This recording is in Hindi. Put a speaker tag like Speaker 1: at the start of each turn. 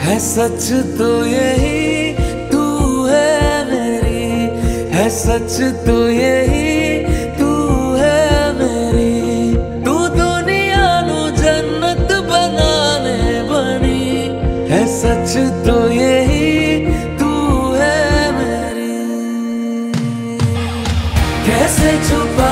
Speaker 1: है सच तो यही तू है मेरी, है सच तो यही तू है मेरी। तू दुनिया नु जन्नत बनाने बनी, है सच तो यही तू है मेरी। कैसे छुपा